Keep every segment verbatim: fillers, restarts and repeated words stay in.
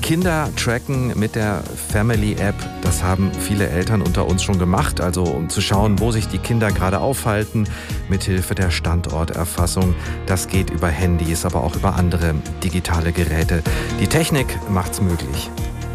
Kinder tracken mit der Family App, das haben viele Eltern unter uns schon gemacht, also um zu schauen, wo sich die Kinder gerade aufhalten, mithilfe der Standorterfassung. Das geht über Handys, aber auch über andere digitale Geräte. Die Technik macht's möglich.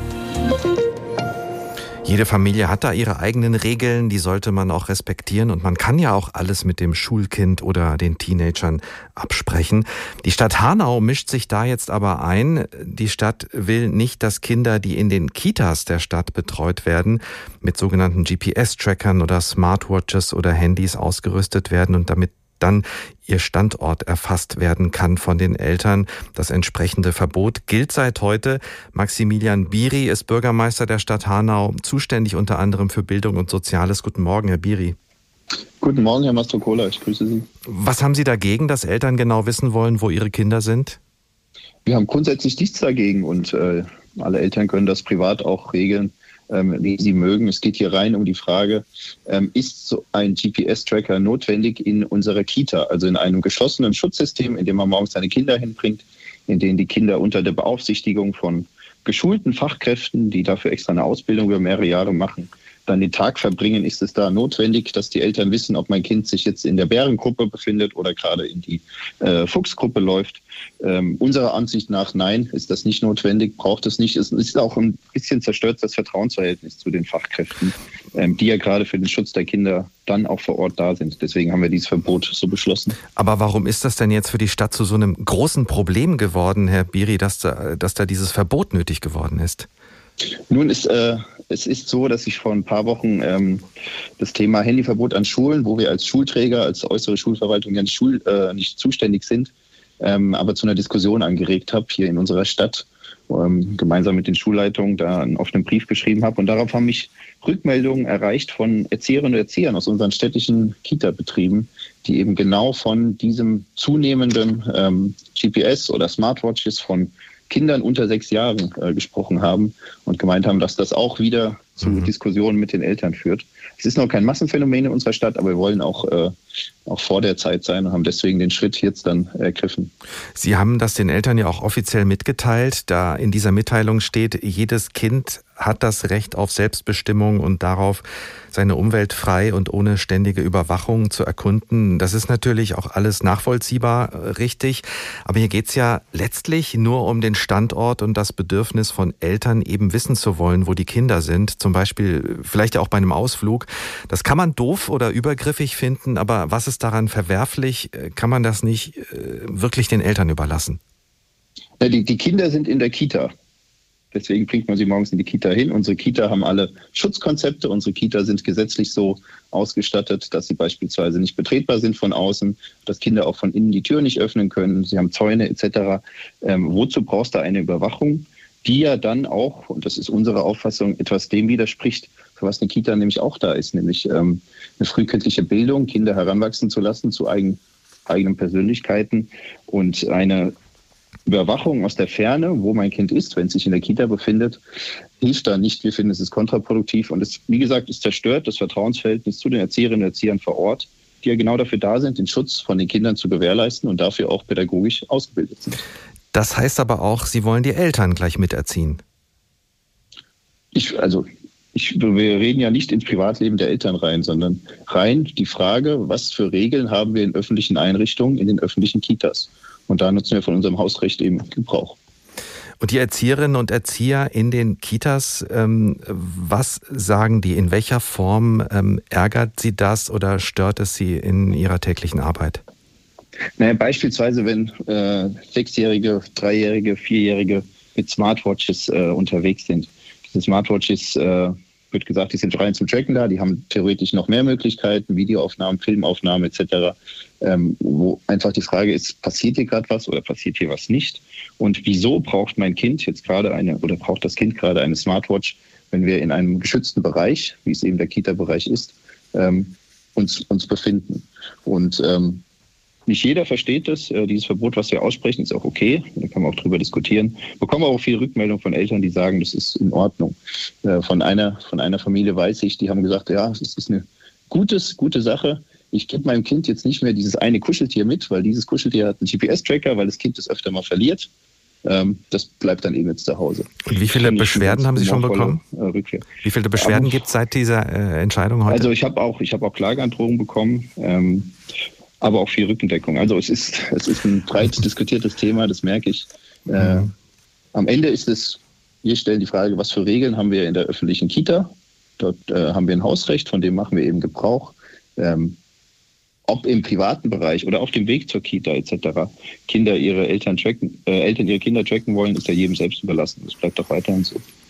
Jede Familie hat da ihre eigenen Regeln, die sollte man auch respektieren und man kann ja auch alles mit dem Schulkind oder den Teenagern absprechen. Die Stadt Hanau mischt sich da jetzt aber ein. Die Stadt will nicht, dass Kinder, die in den Kitas der Stadt betreut werden, mit sogenannten G P S-Trackern oder Smartwatches oder Handys ausgerüstet werden und damit dann ihr Standort erfasst werden kann von den Eltern. Das entsprechende Verbot gilt seit heute. Maximilian Biri ist Bürgermeister der Stadt Hanau, zuständig unter anderem für Bildung und Soziales. Guten Morgen, Herr Biri. Guten Morgen, Herr Mastrocola, ich grüße Sie. Was haben Sie dagegen, dass Eltern genau wissen wollen, wo ihre Kinder sind? Wir haben grundsätzlich nichts dagegen und äh, alle Eltern können das privat auch regeln, Ähm, wie sie mögen. Es geht hier rein um die Frage, ähm, ist so ein G P S-Tracker notwendig in unserer Kita, also in einem geschlossenen Schutzsystem, in dem man morgens seine Kinder hinbringt, in dem die Kinder unter der Beaufsichtigung von geschulten Fachkräften, die dafür extra eine Ausbildung über mehrere Jahre machen, dann den Tag verbringen. Ist es da notwendig, dass die Eltern wissen, ob mein Kind sich jetzt in der Bärengruppe befindet oder gerade in die äh, Fuchsgruppe läuft? Ähm, unserer Ansicht nach nein, ist das nicht notwendig, braucht es nicht. Es ist auch ein bisschen zerstört das Vertrauensverhältnis zu den Fachkräften, ähm, die ja gerade für den Schutz der Kinder dann auch vor Ort da sind. Deswegen haben wir dieses Verbot so beschlossen. Aber warum ist das denn jetzt für die Stadt zu so einem großen Problem geworden, Herr Biri, dass da, dass da dieses Verbot nötig geworden ist? Nun ist äh, es ist so, dass ich vor ein paar Wochen ähm, das Thema Handyverbot an Schulen, wo wir als Schulträger, als äußere Schulverwaltung ja nicht, Schul, äh, nicht zuständig sind, ähm, aber zu einer Diskussion angeregt habe hier in unserer Stadt, ähm, gemeinsam mit den Schulleitungen da einen offenen Brief geschrieben habe. Und darauf haben mich Rückmeldungen erreicht von Erzieherinnen und Erziehern aus unseren städtischen Kita-Betrieben, die eben genau von diesem zunehmenden ähm, G P S oder Smartwatches von Kindern unter sechs Jahren äh, gesprochen haben und gemeint haben, dass das auch wieder zu mhm. Diskussionen mit den Eltern führt. Es ist noch kein Massenphänomen in unserer Stadt, aber wir wollen auch, äh, auch vor der Zeit sein und haben deswegen den Schritt jetzt dann ergriffen. Sie haben das den Eltern ja auch offiziell mitgeteilt. Da in dieser Mitteilung steht, jedes Kind hat das Recht auf Selbstbestimmung und darauf, seine Umwelt frei und ohne ständige Überwachung zu erkunden. Das ist natürlich auch alles nachvollziehbar richtig. Aber hier geht's ja letztlich nur um den Standort und das Bedürfnis von Eltern, eben wissen zu wollen, wo die Kinder sind. Zum Beispiel vielleicht auch bei einem Ausflug. Das kann man doof oder übergriffig finden, aber was ist daran verwerflich? Kann man das nicht wirklich den Eltern überlassen? Ja, die, die Kinder sind in der Kita. Deswegen bringt man sie morgens in die Kita hin. Unsere Kita haben alle Schutzkonzepte. Unsere Kita sind gesetzlich so ausgestattet, dass sie beispielsweise nicht betretbar sind von außen, dass Kinder auch von innen die Tür nicht öffnen können. Sie haben Zäune et cetera. Ähm, wozu brauchst du eine Überwachung, die ja dann auch, und das ist unsere Auffassung, etwas dem widerspricht, für was eine Kita nämlich auch da ist, nämlich ähm, eine frühkindliche Bildung, Kinder heranwachsen zu lassen zu eigen, eigenen Persönlichkeiten und eine Überwachung aus der Ferne, wo mein Kind ist, wenn es sich in der Kita befindet, hilft da nicht. Wir finden, es ist kontraproduktiv und es, wie gesagt, es zerstört das Vertrauensverhältnis zu den Erzieherinnen und Erziehern vor Ort, die ja genau dafür da sind, den Schutz von den Kindern zu gewährleisten und dafür auch pädagogisch ausgebildet sind. Das heißt aber auch, Sie wollen die Eltern gleich miterziehen. Ich, also, ich, wir reden ja nicht ins Privatleben der Eltern rein, sondern rein die Frage, was für Regeln haben wir in öffentlichen Einrichtungen, in den öffentlichen Kitas. Und da nutzen wir von unserem Hausrecht eben Gebrauch. Und die Erzieherinnen und Erzieher in den Kitas, ähm, was sagen die? In welcher Form ähm, ärgert sie das oder stört es sie in ihrer täglichen Arbeit? Naja, beispielsweise, wenn äh, Sechsjährige, Dreijährige, Vierjährige mit Smartwatches äh, unterwegs sind. Diese Smartwatches, äh, wird gesagt, die sind rein zum Tracken da, die haben theoretisch noch mehr Möglichkeiten, Videoaufnahmen, Filmaufnahmen et cetera, ähm, wo einfach die Frage ist, passiert hier gerade was oder passiert hier was nicht? Und wieso braucht mein Kind jetzt gerade eine oder braucht das Kind gerade eine Smartwatch, wenn wir in einem geschützten Bereich, wie es eben der Kita-Bereich ist, ähm, uns, uns befinden? Und ähm, nicht jeder versteht das. Dieses Verbot, was wir aussprechen, ist auch okay. Da kann man auch drüber diskutieren. Wir bekommen aber auch viel Rückmeldung von Eltern, die sagen, das ist in Ordnung. Von einer, von einer Familie weiß ich, die haben gesagt, ja, es ist eine gutes, gute Sache. Ich gebe meinem Kind jetzt nicht mehr dieses eine Kuscheltier mit, weil dieses Kuscheltier hat einen G P S-Tracker, weil das Kind es öfter mal verliert. Ähm, das bleibt dann eben jetzt zu Hause. Und wie viele Beschwerden haben Sie schon bekommen? Äh, Rückkehr. Wie viele Beschwerden gibt es seit dieser äh, Entscheidung heute? Also ich habe auch, ich habe auch Klageandrohungen bekommen, ähm, aber auch viel Rückendeckung. Also es ist, es ist ein breit diskutiertes Thema, das merke ich. Äh, mhm. Am Ende ist es, wir stellen die Frage, was für Regeln haben wir in der öffentlichen Kita? Dort äh, haben wir ein Hausrecht, von dem machen wir eben Gebrauch. Ähm, ob im privaten Bereich oder auf dem Weg zur Kita et cetera Kinder ihre Eltern tracken, äh, Eltern ihre Kinder tracken wollen, ist ja jedem selbst überlassen. Das bleibt doch weiterhin so.